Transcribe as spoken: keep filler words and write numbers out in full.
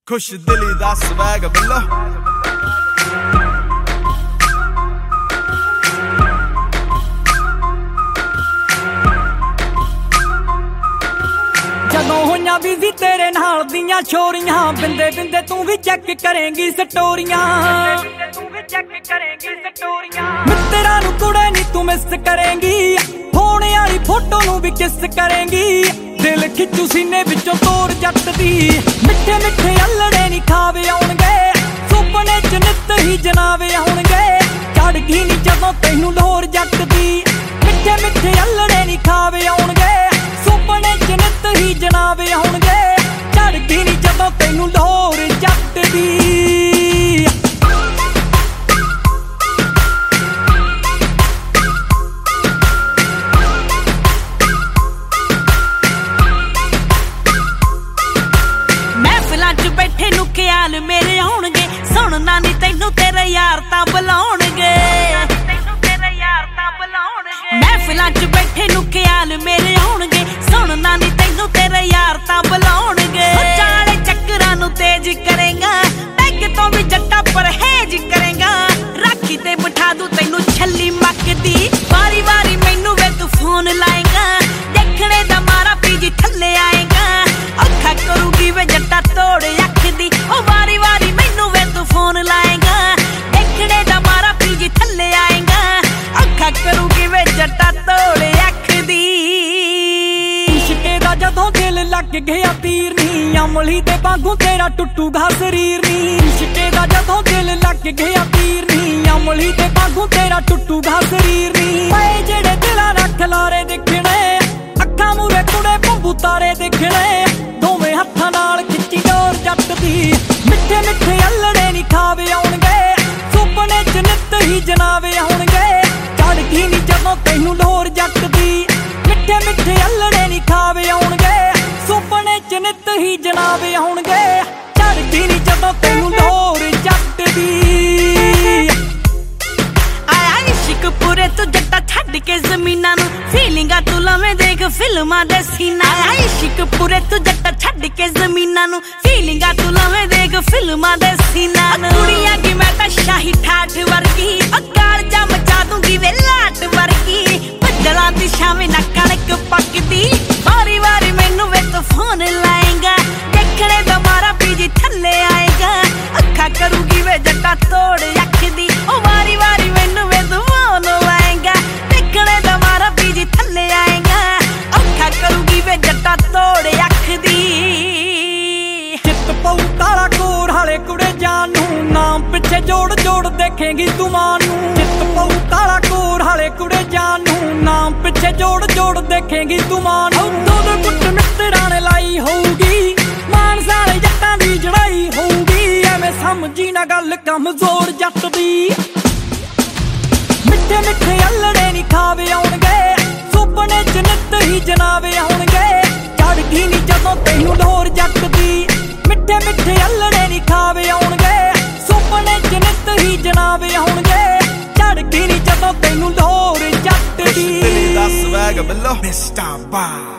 खुश दिली दा स्वैग बिल्लो ਜਦੋਂ ਹੋਈਆਂ ਬਿਜ਼ੀ ਤੇਰੇ ਨਾਲ ਦੀਆਂ ਛੋਰੀਆਂ ਬਿੰਦੇ ਬਿੰਦੇ ਤੂੰ ਵੀ ਚੈੱਕ ਕਰੇਂਗੀ ਸਟੋਰੀਆਂ ਤੂੰ ਵੀ ਚੈੱਕ ਕਰੇਂਗੀ ਸਟੋਰੀਆਂ ਮਿੱਤਰਾਂ ਨੂੰ ਕੁੜੇ ਨੀ ਤੂੰ ਮਿਸ ਕਰੇਂਗੀ ਫੋਨ ਵਾਲੀ ਫੋਟੋ ਨੂੰ ਵੀ ਕਿਸ ਕਰੇਂਗੀ ਦਿਲ ਖਿੱਚੂ ਸੀਨੇ ਵਿੱਚੋਂ ਤੋੜ ਜੱਟ ਦੀ ਮਿੱਠੇ ਮਿੱਠੇ ਅਲੜੇ ਨੀ ਖਾਵੇ ਆਉਣਗੇ ਸੁਪਨੇ ਚ ਨਿੱਤ ਹੀ ਜਨਾਵੇ ਆਉਣਗੇ ਚੜ ਗਈ ਨੀ ਜਦੋਂ ਤੈਨੂੰ ਲੋਰ ਜੱਟ ਦੀ ਮਿੱਠੇ ਮਿੱਠੇ ਅਲੜੇ ਨੀ ਖਾਵੇ ਆਉਣਗੇ ਸੁਪਨੇ ਚ ਨਿੱਤ ਹੀ ਜਨਾਵੇ ਆਉਣਗੇ ਚੜ ਗਈ ਨੀ ਜਦੋਂ ਤੈਨੂੰ ਲੋਰ ਜੱਟ ਦੀ ਮਹਿਫਲਾਂ ਚ ਬੈਠੇ ਨੂੰ ਖਿਆਲ ਮੇਰੇ ਆਉਣਗੇ ਸੁਣਨਾ ਨੀ ਤੈਨੂੰ ਤੇਰੇ ਯਾਰ ਤਾਂ ਬੁਲਾਉਣਗੇ ਮਹਿਫਲਾਂ ਚ ਬੈਠੇ ਨੂੰ ਖਿਆਲ ਮੇਰੇ ਆਉਣਗੇ ਸੁਣਨਾ ਨੀ ਤੈਨੂੰ ਤੇਰੇ ਯਾਰ ਤਾਂ ਬੁਲਾਉਣਗੇ ਚਾਲੇ ਚੱਕਰਾਂ ਨੂੰ ਤੇਜ਼ ਕਰੇਗਾ ਪੈਗ ਤੋਂ ਵੀ ਜੱਟਾ ਪਰਹੇਜ ਕਰੇਗਾ ਰਾਖੀ ਤੇ ਬਿਠਾ ਦੂ ਤੈਨੂੰ ਛੱਲੀ ਮੱਕਦੀ ਵਾਰੀ ਵਾਰੀ ਮੈਨੂੰ ਵੇ ਤੂੰ ਫੋਨ ਲਾਏਗਾ ਦੇਖਣੇ ਦਾ ਮਾਰਾ ਪੀਜੀ ਥੱਲੇ ਆਏਗਾ ਅੱਖਾਂ ਕਰੂਗੀ ਵੇ ਜੱਟਾ ਤੋੜ ਅੱਖ ਦੀ ਉਹ ਵਾਰੀ ਵਾਰੀ ਮੈਨੂੰ ਵੇ ਤੂੰ ਫੋਨ ਲਾਏਗਾ ਦੇਖਣੇ ਦਾ ਮਾਰਾ ਪੀਜੀ ਥੱਲੇ ਆਏਗਾ ਅੱਖਾਂ ਕਰੂਗੀ ਵੇ ਜੱਟਾ ਤੋੜ ਅੱਖ ਦੀ ਇਸ਼ਕੇ ਦਾ ਜਦੋਂ ਦਿਲ ਲੱਗ ਗਿਆ ਤੀਰ ਨੀ ਅਮਲੀ ਦੇ ਵਾਂਗੂ ਤੇਰਾ ਟੁੱਟੂਗਾ ਸਰੀਰ ਨੀ ਇਸ਼ਕੇ ਦਾ ਜਦੋਂ ਦਿਲ ਲੱਗ ਗਿਆ ਤੀਰ ਨੀ ਅਮਲੀ ਦੇ ਵਾਂਗੂ ਤੇਰਾ ਟੁੱਟੂਗਾ ਸਰੀਰ ਨੀ ਓਏ ਜਿਹੜੇ ਦਿਲਾਂ ਰੱਖ ਲਾਰੇ ਦੇਖਣੇ ਅੱਖਾਂ ਮੂਰੇ ਕੁੜੇ ਬੰਬੂ ਤਾਰੇ ਦੇਖਣੇ ਦੋਵੇਂ ਹੱਥਾਂ ਨਾਲ ਖਿੱਚੀ ਡੋਰ ਜੱਟ ਦੀ ਮਿੱਠੇ ਮਿੱਠੇ ਅਲੜੇ ਨੀ ਖਾਵੇ ਆਉਣਗੇ ਸੁਪਨੇ ਚ ਨਿੱਤ ਹੀ ਜਨਾਵੇ ਆਉਣਗੇ ਚੜ ਗਈ ਨੀ ਜਦੋਂ ਤੈਨੂੰ ਲੋਰ ਜੱਟ ਦੀ ਮਿੱਠੇ ਮਿੱਠੇ ਅਲੜੇ ਨੀ ਖਾਵੇ ਆਉਣਗੇ ਸੁਪਨੇ ਚ ਨਿੱਤ ਹੀ ਜਨਾਵੇ ਆਉਣਗੇ ਚੜ ਗਈ ਨੀ ਜਦੋਂ ਤੈਨੂੰ ਲੋਰ ਜੱਟ ਦੀ ਆਇਆ ਇਸ਼ਕ ਪੂਰੇ ਤੂੰ ਜੱਟਾ ਛੱਡ ਕੇ ਜ਼ਮੀਨਾਂ ਨੂੰ ਫੀਲਿੰਗਾਂ ਤੂੰ ਲਵੇਂ ਦੇਖ ਫਿਲਮਾਂ ਦੇ ਸੀਨਾ ਆਇਆ ਇਸ਼ਕ ਪੂਰੇ ਤੂੰ ਜੱਟਾ ਛੱਡ ਕੇ ਜ਼ਮੀਨਾਂ ਨੂੰ ਫੀਲਿੰਗਾਂ ਤੂੰ ਲਵੇਂ ਦੇਖ ਫਿਲਮਾਂ ਦੇ ਸੀਨਾ ਕੁੜੀਆਂ ਕੀ ਮੈਂ ਤਾਂ ਸ਼ਾਹੀ ਠਾਠ ਵਰਗੀ ਅਕਾਲ ਜਾ ਮਚਾ ਦੂੰਗੀ ਵੇ ਲਾਟ ਵਰਗੀ ਬੱਦਲਾਂ ਦੀ ਛਾਵੇਂ ਨਾ ਕਣਕ ਪੱਕਦੀ ਵਾਰੀ ਵਾਰੀ ਮੈਨੂੰ ਵੇ ਤੂੰ ਫੋਨ ਲਾਏਗਾ ਦੇਖਣੇ ਦਾ ਮਾਰਾ ਪੀਜੀ ਥੱਲੇ ਆਏਗਾ ਅੱਖਾਂ ਕਰੂਗੀ ਵੇ ਜੱਟਾ ਤੋੜ ਅੱਖ ਦੀ ਉਹ ਵਾਰੀ ਵਾਰੀ ਮੈਨੂੰ ਵੇ ਤੂੰ ਫੋਨ ਲਾਏਗਾ ਦੇਖਣੇ ਦਾ ਮਾਰਾ ਪੀਜੀ ਥੱਲੇ ਆਏਗਾ ਅੱਖਾਂ ਕਰੂਗੀ ਵੇ ਜੱਟਾ ਤੋੜ ਅੱਖ ਦੀ ਚਿੱਤ ਪਊ ਕਾਲਾ ਕੋਰ ਹਾਲੇ ਕੁੜੇ ਜਾਨ ਨੂੰ ਨਾਮ ਪਿੱਛੇ ਜੋੜ ਜੋੜ ਦੇਖੇਂਗੀ ਤੂੰ ਮਾਂ ਨੂੰ ਚਿੱਤ ਪਊ ਕਾਲਾ ਕੋਰ ਹਾਲੇ ਕੁੜੇ ਜਾਨ ਨੂੰ ਨਾਮ ਪਿੱਛੇ ਜੋੜ ਜੋੜ ਦੇਖੇਂਗੀ ਤੂੰ ਮਾਂ ਨੂੰ ਦੋ ਦੋ ਗੁੱਟ ਮਿੱਤਰਾਂ ਨੇ ਲਾਈ ਹੋਊਗੀ ਮਾਨਸਾ ਵਾਲੇ ਜੱਟਾਂ ਦੀ ਜੜਾਈ ਹੋਊਗੀ ਐਵੇਂ ਸਮਝੀ ਨਾ ਗੱਲ ਕਮਜ਼ੋਰ ਜੱਟ ਦੀ ਮਿੱਠੇ ਮਿੱਠੇ ਅਲੜੇ ਨੀ ਖਾਵੇ ਆਉਣਗੇ ਸੁਪਨੇ ਚ ਨਿੱਤ ਹੀ ਜਨਾਵੇ ਆਉਣਗੇ ਚੜ ਗਈ ਨੀ ਜਦੋਂ ਤੈਨੂੰ ਲੋਰ ਜੱਟ ਦੀ ਮਿੱਠੇ ਮਿੱਠੇ ਅਲੜੇ ਨੀ ਖਾਵੇ ਆਉਣਗੇ ਸੁਪਨੇ ਚ ਨਿੱਤ ਹੀ ਜਨਾਵੇ ਆਉਣਗੇ ਚੜ ਗਈ ਨੀ ਜਦੋਂ ਤੈਨੂੰ ਲੋਰ ਜੱਟ ਦੀ खुश दिली दा स्वैग बिल्लो मिस्टर बा